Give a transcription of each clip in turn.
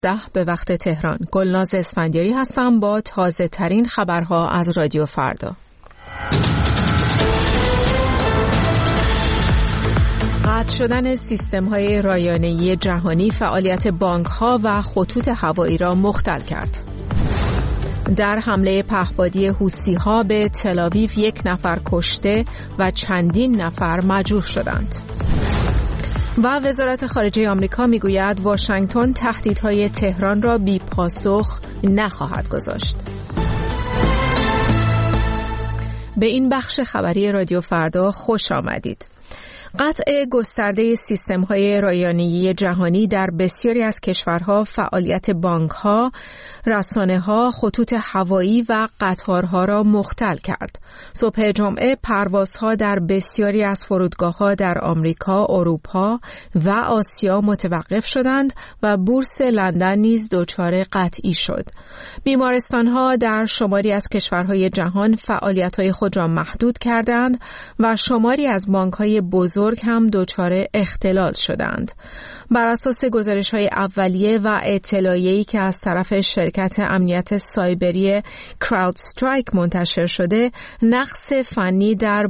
10 به وقت تهران. گلناز اسفندیاری هستم با تازه ترین خبرها از رادیو فردا. قطع شدن سیستم‌های رایانه‌ای جهانی فعالیت بانک‌ها و خطوط هوایی را مختل کرد. در حمله پهپادی حوثی‌ها به تل‌آویو 1 نفر کشته و چندین نفر مجروح شدند. و وزارت خارجه آمریکا میگوید واشنگتن تهدیدهای تهران را بی پاسخ نخواهد گذاشت. به این بخش خبری رادیو فردا خوش آمدید. قطع گسترده سیستم‌های رایانه‌ای جهانی در بسیاری از کشورها فعالیت بانک‌ها، رسانه‌ها، خطوط هوایی و قطارها را مختل کرد. صبح جمعه پروازها در بسیاری از فرودگاه‌ها در آمریکا، اروپا و آسیا متوقف شدند و بورس لندن نیز دچار قطعی شد. بیمارستان‌ها در شماری از کشورهای جهان فعالیت‌های خود را محدود کردند و شماری از بانک‌های بزرگ هم دچار اختلال شدند. بر اساس گزارش‌های اولیه و اطلاعیه‌ای که از طرف شرکت امنیت سایبری کراودسترایک منتشر شده، نقص فنی در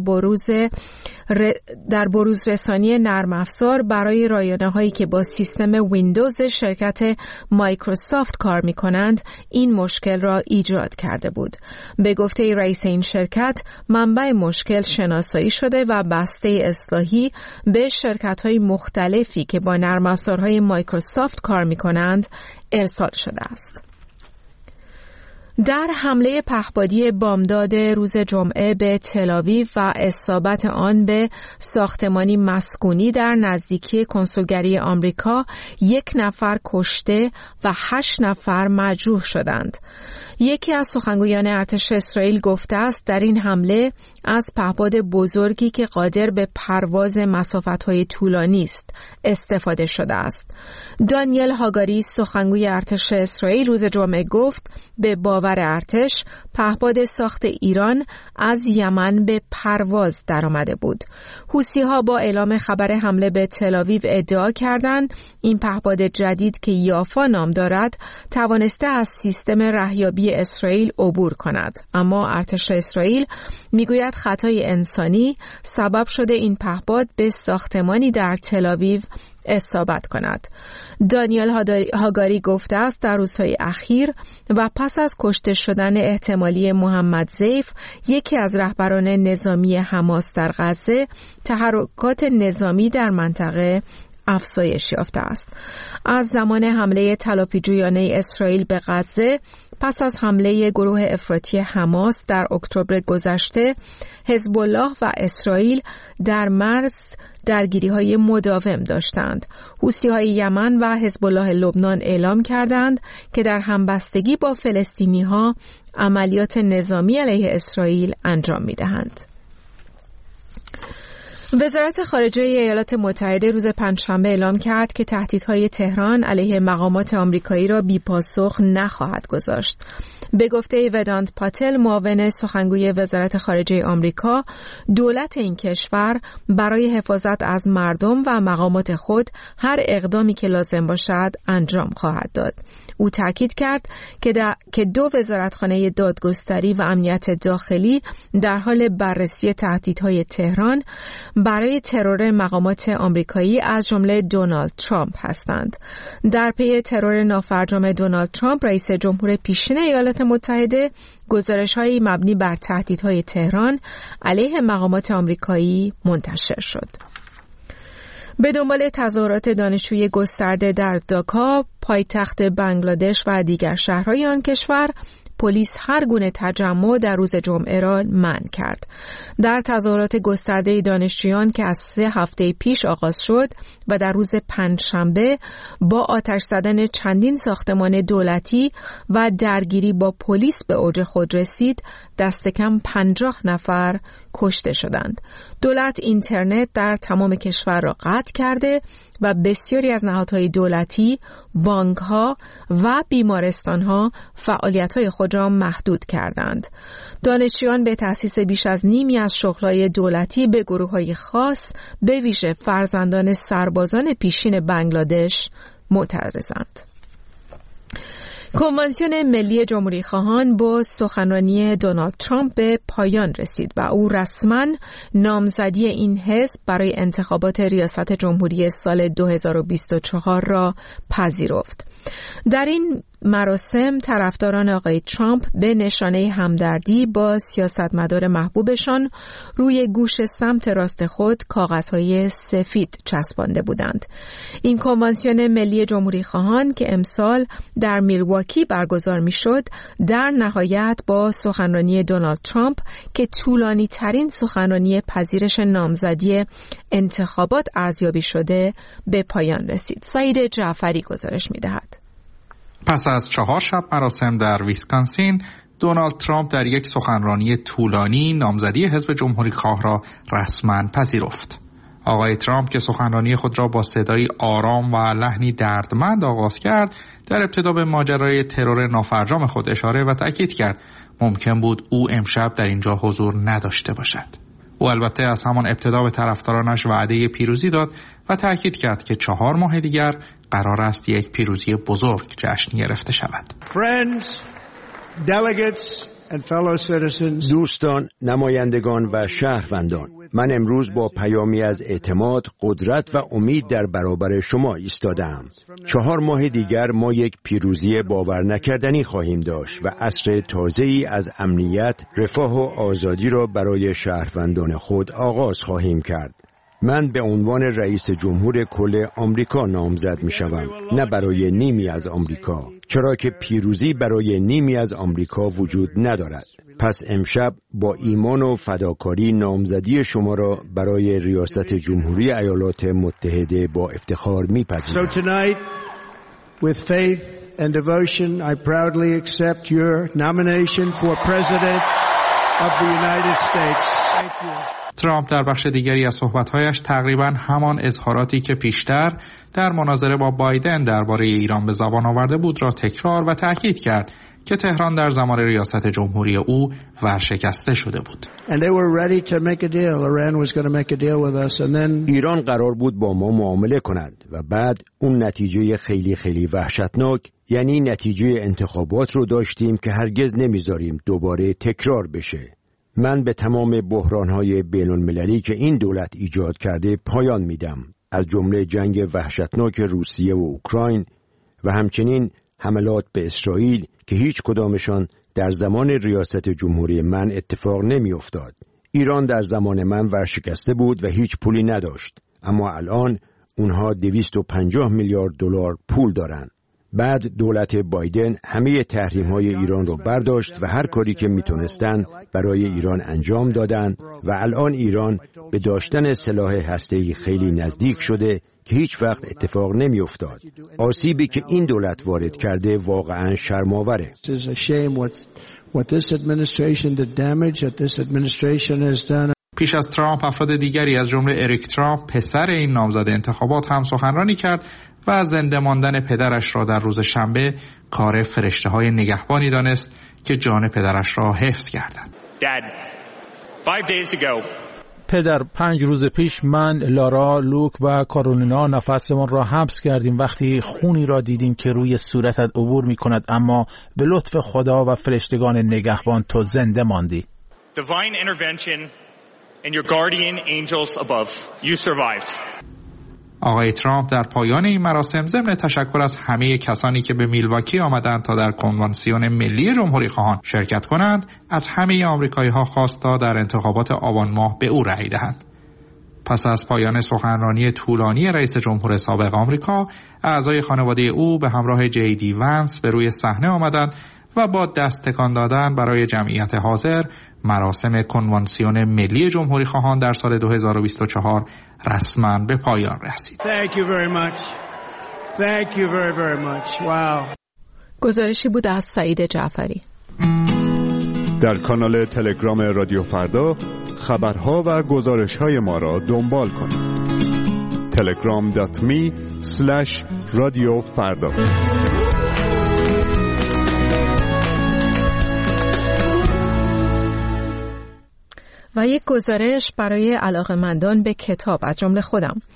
بروز رسانی نرم افزار برای رایانه‌هایی که با سیستم ویندوز شرکت مایکروسافت کار می‌کنند این مشکل را ایجاد کرده بود. به گفته رئیس این شرکت، منبع مشکل شناسایی شده و بسته اصلاحی به شرکت‌های مختلفی که با نرم افزارهای مایکروسافت کار می‌کنند ارسال شده است. در حمله پهپادی بامداد روز جمعه به تل‌آویو و اصابت آن به ساختمانی مسکونی در نزدیکی کنسولگری آمریکا 1 نفر کشته و 8 نفر مجروح شدند. یکی از سخنگویان ارتش اسرائیل گفته است در این حمله از پهپاد بزرگی که قادر به پرواز مسافت‌های طولانی است استفاده شده است. دانیل هاگاری سخنگوی ارتش اسرائیل روز جمعه گفت به باور ارتش پهپاد ساخت ایران از یمن به پرواز درآمده بود. حوثی‌ها با اعلام خبر حمله به تل‌آویو ادعا کردند این پهپاد جدید که یافا نام دارد توانسته از سیستم رهیابی اسرائیل عبور کند، اما ارتش اسرائیل میگوید خطای انسانی سبب شده این پهپاد به ساختمانی در تل‌آویو اصابت کند. دانیل هاگاری گفته است در روزهای اخیر و پس از کشته شدن احتمالی محمد ضیف، یکی از رهبران نظامی حماس در غزه، تحرکات نظامی در منطقه افزایش یافته است. از زمان حمله تلافیجویانه اسرائیل به غزه پس از حمله گروه افراطی حماس در اکتبر گذشته، حزب الله و اسرائیل در مرز درگیری‌های مداوم داشتند. حوثی‌های یمن و حزب الله لبنان اعلام کردند که در همبستگی با فلسطینی‌ها عملیات نظامی علیه اسرائیل انجام می‌دهند. وزارت خارجه ایالات متحده روز پنجشنبه اعلام کرد که تهدیدهای تهران علیه مقامات آمریکایی را بی‌پاسخ نخواهد گذاشت. به گفته ودانت پاتل، معاون سخنگوی وزارت خارجه آمریکا، دولت این کشور برای حفاظت از مردم و مقامات خود هر اقدامی که لازم باشد انجام خواهد داد. او تاکید کرد که 2 وزارتخانه دادگستری و امنیت داخلی در حال بررسی تهدیدهای تهران برای ترور مقامات آمریکایی از جمله دونالد ترامپ هستند. در پی ترور نافرجام دونالد ترامپ، رئیس جمهور پیشین ایالات متحده، گزارش‌هایی مبنی بر تهدیدهای تهران علیه مقامات آمریکایی منتشر شد. به دنبال تظاهرات دانشجویی گسترده در داکا، پایتخت بنگلادش و دیگر شهرهای آن کشور، پلیس هر گونه تجمع در روز جمعه را منع کرد. در تظاهرات گسترده دانشجویان که از 3 هفته پیش آغاز شد و در روز پنجشنبه با آتش زدن چندین ساختمان دولتی و درگیری با پلیس به اوج خود رسید، دست کم 50 نفر کشته شدند. دولت اینترنت در تمام کشور را قطع کرده و بسیاری از نهادهای دولتی، بانک‌ها و بیمارستان‌ها فعالیت‌های خود را محدود کردند. دانشجویان به تأسیس بیش از نیمی از شغل‌های دولتی به گروه‌های خاص، به ویژه فرزندان سربازان پیشین بنگلادش، معترضند. کنوانسیون ملی جمهوری خواهان با سخنرانی دونالد ترامپ به پایان رسید و او رسما نامزدی این حزب برای انتخابات ریاست جمهوری سال 2024 را پذیرفت. در این مراسم طرفداران آقای ترامپ به نشانه همدردی با سیاستمدار محبوبشان روی گوش سمت راست خود کاغذهای سفید چسبانده بودند. این کنوانسیون ملی جمهوری خواهان که امسال در میلواکی برگزار میشد، در نهایت با سخنرانی دونالد ترامپ که طولانی ترین سخنرانی پذیرش نامزدی انتخابات ارزیابی شده به پایان رسید. سعید جعفری گزارش می‌دهد. پس از 4 شب مراسم در ویسکانسین، دونالد ترامپ در یک سخنرانی طولانی نامزدی حزب جمهوری‌خواه را رسما پذیرفت. آقای ترامپ که سخنرانی خود را با صدایی آرام و لحنی دردمند آغاز کرد، در ابتدا به ماجرای ترور نافرجام خود اشاره و تأکید کرد ممکن بود او امشب در اینجا حضور نداشته باشد. او البته از همان ابتدا به طرفدارانش وعده پیروزی داد و تأکید کرد که 4 ماه دیگر قرار است یک پیروزی بزرگ جشن گرفته شود. دوستان، نمایندگان و شهروندان، من امروز با پیامی از اعتماد، قدرت و امید در برابر شما ایستادم. 4 ماه دیگر ما یک پیروزی باور نکردنی خواهیم داشت و عصر تازه‌ای از امنیت، رفاه و آزادی را برای شهروندان خود آغاز خواهیم کرد. من به عنوان رئیس جمهور کل آمریکا نامزد می شوم، نه برای نیمی از آمریکا، چرا که پیروزی برای نیمی از آمریکا وجود ندارد. پس امشب با ایمان و فداکاری نامزدی شما را برای ریاست جمهوری ایالات متحده با افتخار می‌پذیرم. So tonight, with faith and devotion, I proudly accept your nomination for President of the United States. Thank you. ترامپ در بخش دیگری از صحبت‌هایش تقریباً همان اظهاراتی که پیشتر در مناظره با بایدن درباره ایران به زبان آورده بود را تکرار و تأکید کرد که تهران در زمان ریاست جمهوری او ورشکسته شده بود. ایران قرار بود با ما معامله کند و بعد اون نتیجه خیلی وحشتناک، یعنی نتیجه انتخابات رو داشتیم که هرگز نمیذاریم دوباره تکرار بشه. من به تمام بحران‌های بین‌المللی که این دولت ایجاد کرده پایان میدم، از جمله جنگ وحشتناک روسیه و اوکراین و همچنین حملات به اسرائیل که هیچ کدامشان در زمان ریاست جمهوری من اتفاق نمی افتاد. ایران در زمان من ورشکسته بود و هیچ پولی نداشت، اما الان اونها 250 میلیارد دلار پول دارن. بعد دولت بایدن همه تحریم‌های ایران رو برداشت و هر کاری که میتونستن برای ایران انجام دادن و الان ایران به داشتن سلاح هسته‌ای خیلی نزدیک شده که هیچ وقت اتفاق نمی‌افتاد. آسیبی که این دولت وارد کرده واقعاً شرم‌آوره. پیش از ترامپ افراد دیگری از جمله اریک ترامپ پسر این نامزد انتخابات هم سخنرانی کرد و زنده ماندن پدرش را در روز شنبه کار فرشته‌های نگهبانی دانست که جان پدرش را حفظ کردند. پدر، 5 روز پیش من، لارا، لوک و کارولینا نفسمان را حبس کردیم وقتی خونی را دیدیم که روی صورتت عبور می کند، اما به لطف خدا و فرشتگان نگهبان تو زنده ماندی. Divine intervention and your guardian angels above. You survived. آقای ترامپ در پایان این مراسم ضمن تشکر از همه کسانی که به میلواکی آمدند تا در کنوانسیون ملی جمهوری خواهان شرکت کنند، از همه آمریکایی‌ها خواست تا در انتخابات آبان ماه به او رأی دهند. پس از پایان سخنرانی طولانی رئیس جمهور سابق آمریکا، اعضای خانواده او به همراه جی دی ونس به روی صحنه آمدند و با دست تکان دادن برای جمعیت حاضر مراسم کنوانسیون ملی جمهوری خواهان در سال 2024 رسما به پایان رسید. Thank you very much. Thank you very very much. Wow. گزارشی بود از سعید جعفری. در کانال تلگرام رادیو فردا خبرها و گزارش‌های ما را دنبال کنید. telegram.me/radiofarda. و یک گزارش برای علاقه‌مندان به کتاب از جمله خودم.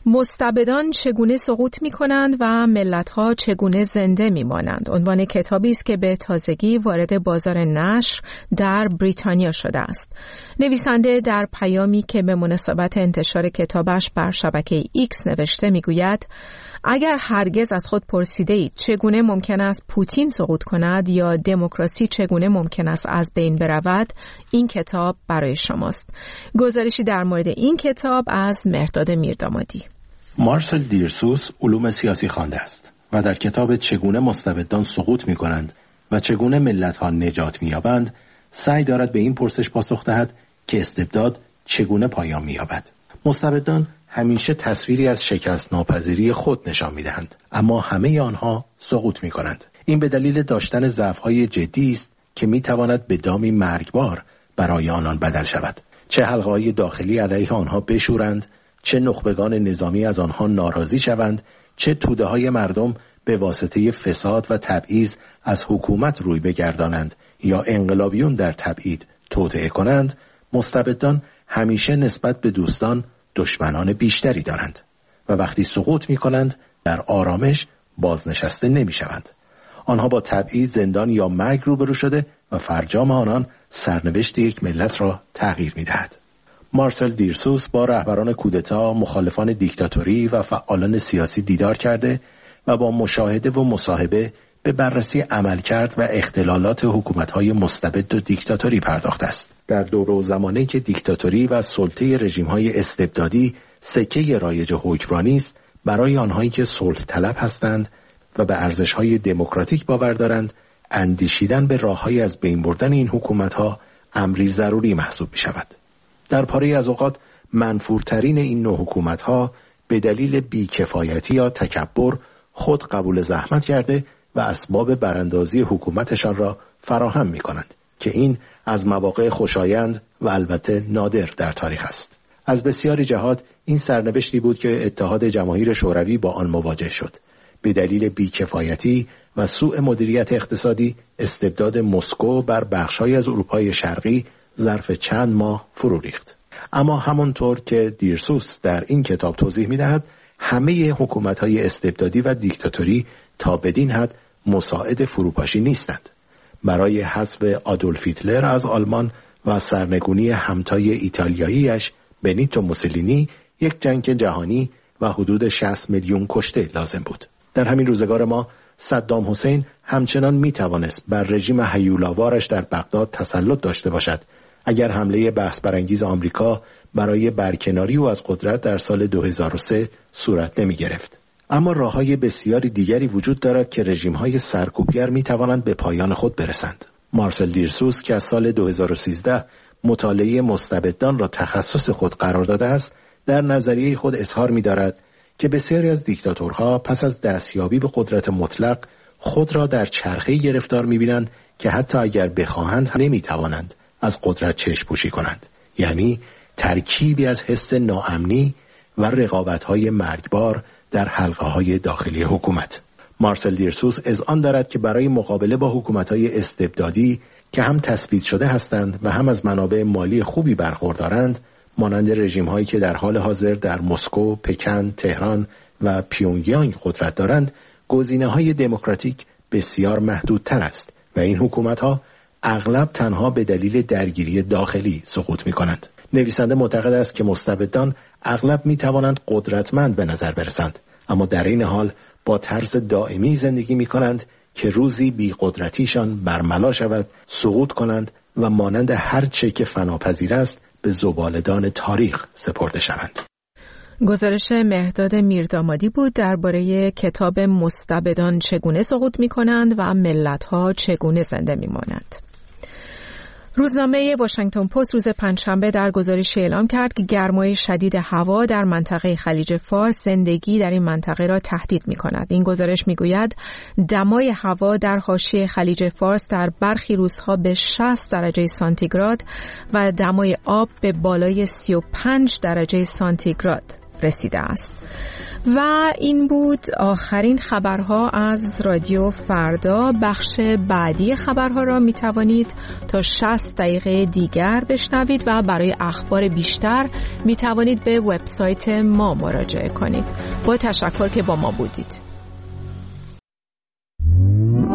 مستبدان چگونه سقوط می‌کنند و ملت‌ها چگونه زنده می‌مانند. عنوان کتابی است که به تازگی وارد بازار نشر در بریتانیا شده است. نویسنده در پیامی که به مناسبت انتشار کتابش بر شبکه ایکس نوشته می‌گوید: اگر هرگز از خود پرسیده اید چگونه ممکن است پوتین سقوط کند یا دموکراسی چگونه ممکن است از بین برود، این کتاب برای شماست. گزارشی در مورد این کتاب از مهرداد میردامادی. مارسل دیرسوس علوم سیاسی خوانده است و در کتاب چگونه مستبدان سقوط می‌کنند و چگونه ملت‌ها نجات می‌یابند سعی دارد به این پرسش پاسخ دهد که استبداد چگونه پایان می‌یابد. مستبدان همیشه تصویری از شکست ناپذیری خود نشان می‌دهند، اما همه آنها سقوط می‌کنند. این به دلیل داشتن ضعف‌های جدی است که می‌تواند به دامی مرگبار برای آنان بدل شود. چه حلقه‌های داخلی علیه آنها بشورند، چه نخبگان نظامی از آنها ناراضی شوند، چه توده‌های مردم به واسطه فساد و تبعیض از حکومت روی بگردانند یا انقلابیون در تبعید توطئه کنند، مستبدان همیشه نسبت به دوستان دشمنان بیشتری دارند و وقتی سقوط می‌کنند در آرامش بازنشسته نمی‌شوند. آنها با تبعید، زندان یا مرگ روبرو شده و فرجام آنان سرنوشت یک ملت را تغییر می‌دهد. مارسل دیرسوس با رهبران کودتا، مخالفان دیکتاتوری و فعالان سیاسی دیدار کرده و با مشاهده و مصاحبه به بررسی عملکرد و اختلالات حکومت‌های مستبد و دیکتاتوری پرداخته است. در دوره و زمانه‌ای که دیکتاتوری و سلطه رژیم‌های استبدادی سکه رایج حکمرانی است، برای آنهایی که صلح طلب هستند و به ارزش‌های دموکراتیک باور دارند، اندیشیدن به راه‌های از بین بردن این حکومت‌ها امری ضروری محسوب می‌شود. در پاره از اوقات منفورترین این نوع حکومت‌ها به دلیل بیکفایتی یا تکبر خود قبول زحمت کرده و اسباب براندازی حکومتشان را فراهم می‌کنند که این از مواقع خوشایند و البته نادر در تاریخ است. از بسیاری جهات این سرنوشتی بود که اتحاد جماهیر شوروی با آن مواجه شد. به دلیل بیکفایتی و سوء مدیریت اقتصادی استبداد مسکو بر بخش‌های از اروپای شرقی ظرف چند ماه فرو ریخت. اما همانطور که دیرسوس در این کتاب توضیح می‌دهد، همه حکومت‌های استبدادی و دیکتاتوری تا بدین حد مساعد فروپاشی نیستند. برای حذف آدولف هیتلر از آلمان و سرنگونی همتای ایتالیاییش بنیتو موسولینی یک جنگ جهانی و حدود 60 میلیون کشته لازم بود. در همین روزگار ما صدام حسین همچنان میتوانست بر رژیم هیولاوارش در بغداد تسلط داشته باشد اگر حمله بحث برانگیز آمریکا برای برکناری او از قدرت در سال 2003 صورت نمی گرفت. اما راه‌های بسیاری دیگری وجود دارد که رژیم‌های سرکوبگر می‌توانند به پایان خود برسند. مارسل دیرسوس که از سال 2013 مطالعه مستبدان را تخصص خود قرار داده است، در نظریه خود اظهار می‌دارد که بسیاری از دیکتاتورها پس از دستیابی به قدرت مطلق خود را در چرخه‌ای گرفتار می‌بینند که حتی اگر بخواهند نمی‌توانند از قدرت چشم‌پوشی کنند. یعنی ترکیبی از حس ناامنی و رقابت‌های مرگبار در حلقه‌های داخلی حکومت. مارسل دیرسوس اذعان دارد که برای مقابله با حکومت‌های استبدادی که هم تثبیت شده هستند و هم از منابع مالی خوبی برخوردارند، مانند رژیم‌هایی که در حال حاضر در مسکو، پکن، تهران و پیونگیانگ قدرت دارند، گزینه‌های دموکراتیک بسیار محدودتر است و این حکومت‌ها اغلب تنها به دلیل درگیری داخلی سقوط می‌کنند. نویسنده معتقد است که مستبدان اغلب می‌توانند قدرتمند به نظر برسند، اما در این حال با طرز دائمی زندگی می‌کنند که روزی بی قدرتیشان برملا شود، سقوط کنند و مانند هر چه که فناپذیر است به زباله‌دان تاریخ سپرده شوند. گزارش مهرداد میردامادی بود درباره کتاب مستبدان چگونه سقوط می‌کنند و ملت‌ها چگونه زنده می‌مانند. روزنامه واشنگتن پست روز پنجشنبه در گزارشی اعلام کرد که گرمای شدید هوا در منطقه خلیج فارس زندگی در این منطقه را تهدید می‌کند. این گزارش می‌گوید دمای هوا در حاشیه خلیج فارس در برخی روزها به 60 درجه سانتیگراد و دمای آب به بالای 35 درجه سانتیگراد رسیده است. و این بود آخرین خبرها از رادیو فردا. بخش بعدی خبرها را می توانید تا 60 دقیقه دیگر بشنوید و برای اخبار بیشتر می توانید به وبسایت ما مراجعه کنید. با تشکر که با ما بودید.